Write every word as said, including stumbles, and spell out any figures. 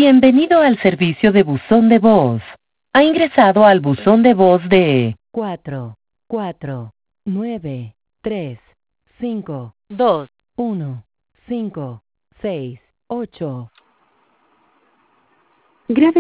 Bienvenido al servicio de buzón de voz. Ha ingresado al buzón de voz de cuatro, cuatro, nueve, tres, cinco, dos, uno, cinco, seis, ocho. Grabe